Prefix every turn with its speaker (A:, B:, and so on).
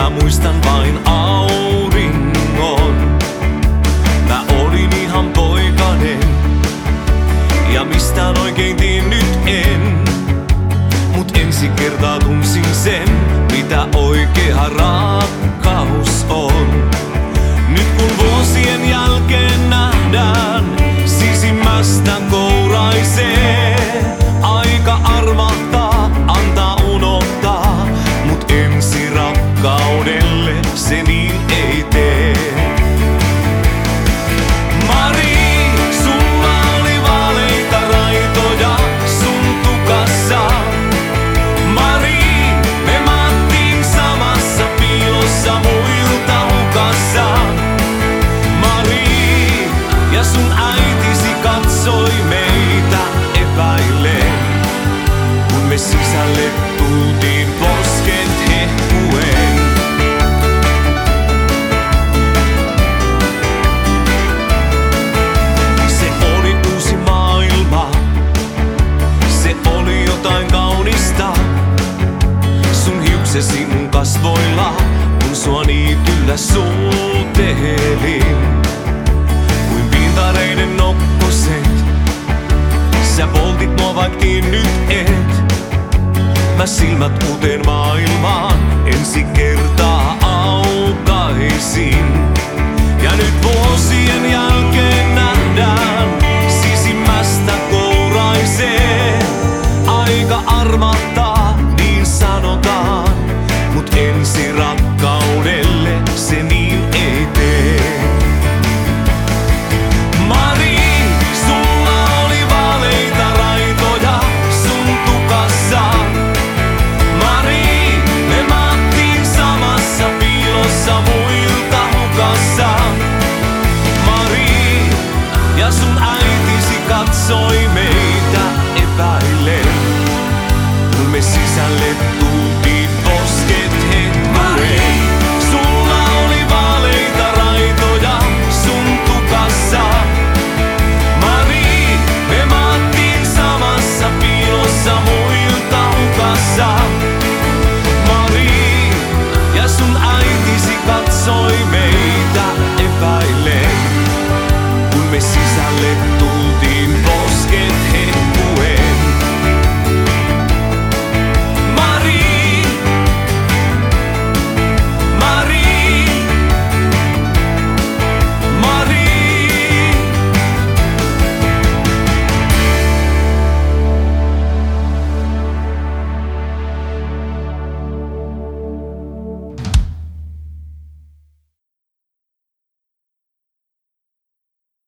A: Mä muistan vain auringon. Mä olin ihan poikanen ja mistään oikein tiennyt en. Mut ensi kertaa tunsin sen, mitä oikea rakkaus on. Nyt kun vuosien jälkeen nähdään, sisimmästä kouraisee. Aika armahtaa, antaa unohtaa, mut ensi rakkaudelle se niin ei tee. Mari, sulla oli vaaleita raitoja sun tukassa. Mari, me maattiin samassa piilossa muilta hukassa. Mari, ja sun äitisi katsoi meitä epäillen, kun me sisälle tultiin posket hehkuen. Se oli uusi maailma, se oli jotain kaunista. Sun hiuksesi mun kasvoilla, kun sua niityllä suutelin. Kuin pintareiden nokkoset, sä poltit mua vaik tiennyt et. Mä silmät uuteen maailmaan ensi kertaa aukaisin. Ja nyt vuosien jälkeen nähdään, sisimmästä kouraisee. Aika armahtaa, niin sanotaan, mut ensi